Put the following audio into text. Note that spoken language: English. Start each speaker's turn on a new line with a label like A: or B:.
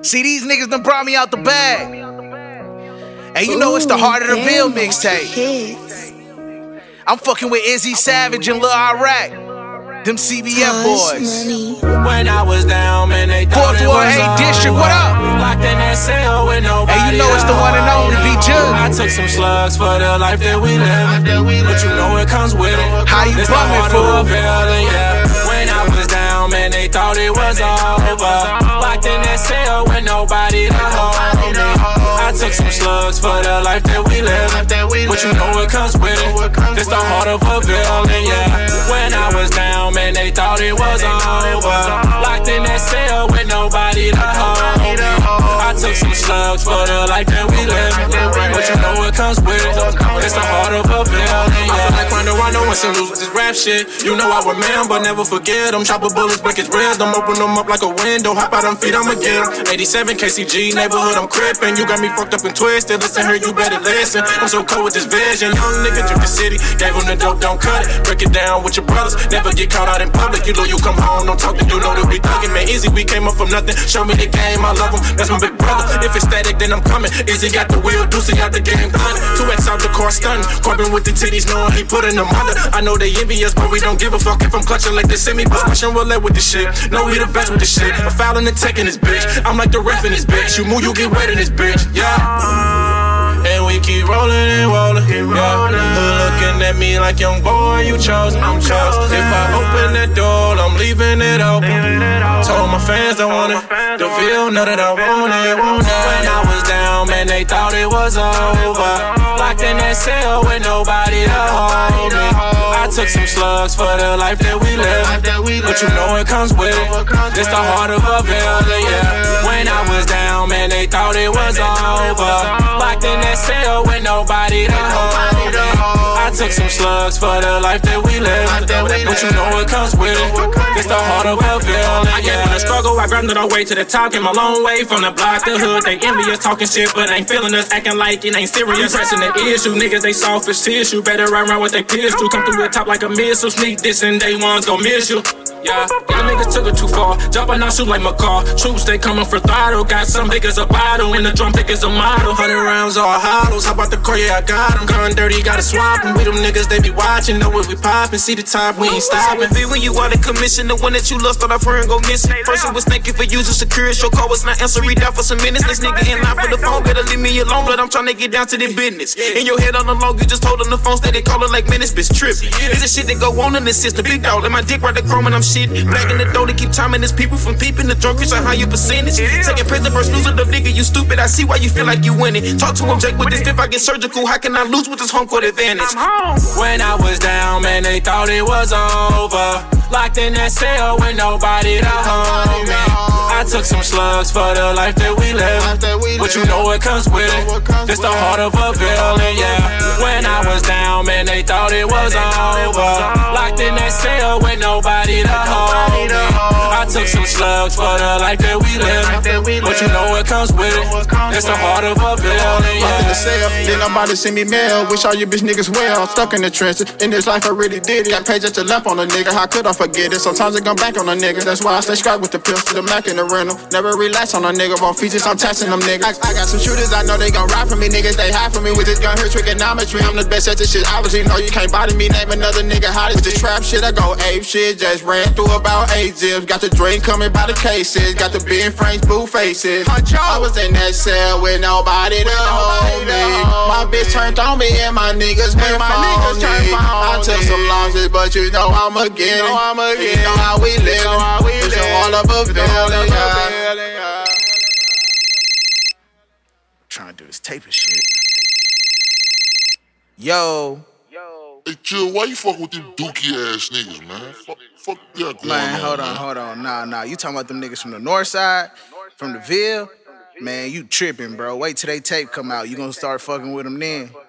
A: See, these niggas done brought me out the bag. And you know it's the Heart of the Ville mixtape. I'm fucking with Izzy Savage and Lil Iraq. Them CBF boys.
B: When I was down, man, they thought it was
A: over. District, what up?
B: Locked in that cell with nobody.
A: Hey, you know it's the one and only B-Jug.
B: I took some slugs for the life that we live, but you know it comes with it.
A: How you bumming, fool?
B: Yeah. When I was down, man, they thought it was over. Locked in that cell with nobody to hold me. I took some slugs for the life that we live, but you know it comes with it. It's the heart of a villain, yeah. When I was down, man, they thought it was over. Locked in that cell with nobody to hold me. I took some slugs for the life that we live, but you know it comes with it. It's the heart of a villain, yeah. I feel like Rondo and some lose this rap shit. You know I remember, never forget them. Chopper bullets, break his ribs, them open them up like a window. Hop out them feet, I'ma get them. 87 KCG neighborhood, I'm crippin'. You got me fucked up and twisted. Listen here, you better listen. I'm so cold with this vision. Young nigga took the city, gave him the dope, don't cut it. Break it down with your brothers, never get caught out in public. You know you come home, don't talk to you know that we thuggin'. Man, Easy, we came up from nothing. Show me the game, I love him. That's my big brother. If it's static, then I'm coming. Easy got the wheel, Deucey got the game done. 2X out the car stun. Corbin with the titties, knowing he putting them under. I know they envy us, but we don't give a fuck if I'm clutching like the semi-bus. Russian roulette with this shit. Know we the best with this shit. I'm fouling the tech in this bitch. I'm like the ref in this bitch. You move, you get wet in this bitch. Yeah. And we keep rolling and rolling. Yeah. Looking at me like young boy, you chose. I'm chose. If I open that door, I'm leaving it open. Told my fans I want it. The Ville know that I want it. When I was down, man, they thought it was over. Locked in that cell with nobody to hold me. I took some slugs for the life that we live, but you know it comes with it. It's the heart of a villain, yeah. When I was down, man, they thought it was over. Locked in that cell with nobody to hold me. I took some slugs for the life that we live, but you know it comes with it. It's the heart of a villain, yeah. I get in the struggle, I grabbed it all way to the top. Came a long way from the block, the hood. They envious, talking shit, but ain't feeling us, acting like it ain't serious. Pressing the issue, niggas, they soft as tissue. Better run around with their pistol. Come through the top like a missile. Sneak this and day one's gon' miss you. Yeah, y'all niggas took it too far. Jumping out, shoot like McCall. Troops, they coming for throttle. Got some big as a bottle, and the drum thick as a model. 100 rounds all hollows. How about the car? Yeah, I got them. Gun dirty, gotta swap them. We them niggas, they be watching. Know what we poppin'. See the top, we ain't stopping. When you out of commission, the one that you lost, thought our friend go missing. Person was thanking for using security. Your call was not answer. Read out for some minutes. This nigga in line for the phone. Better leave me alone, but I'm tryna get down to the business. In your head on the long, you just told on the phone. Stay they callin' like minutes, bitch trippin'. This is shit that go on in the system. Big dog, let my dick right the chrome and I'm shit. Black in the door to keep timing this people from peeping. The drunk is a higher percentage. Second president versus loser, the nigga, you stupid. I see why you feel like you winning. Talk to him, Jake, with this fifth, I get surgical. How can I lose with this home court advantage? When I was down, man, they thought it was over. Locked in that cell with nobody to hold me. I took some slugs for the life that we live, but you know it comes with it. It's the heart of a villain, yeah. When I was down, man, they thought it was over. Locked in that cell with nobody to hold me. I took some slugs for the life that we live, but you know it comes with it. It's the heart of a villain, yeah.
C: Locked in the cell, then nobody send me mail. Wish all you bitch niggas well. Stuck in the trenches, in this life I really did it. Got paid just to lamp on a nigga, how could I forget it? Sometimes I come back on a nigga, that's why I stay strapped with the pistol, the Mac in the rental. Never relax on a nigga, on features, I'm taxing them niggas. I got some shooters, I know they gon' ride for me, niggas, they hide for me with this gun here, trigonometry. I'm the best at this shit, obviously know you can't body me, name another nigga hot as this trap shit. I go ape shit, just ran through about 8 zips. Got the drink coming by the cases, got the big frames, blue faces. I was in that cell with nobody to hold me. My bitch turned on me and my niggas been phony. I took some losses, but you know I'ma get it. You know how we live. It's all of a villain.
A: Trying to do this taping shit. Yo.
D: Hey, chill, why you fuck with them dookie ass niggas, man? Fuck that going
A: man,
D: on,
A: hold on. Nah. You talking about them niggas from the north side? From the Ville? Man, you tripping, bro. Wait till they tape come out. You gonna start fucking with them then.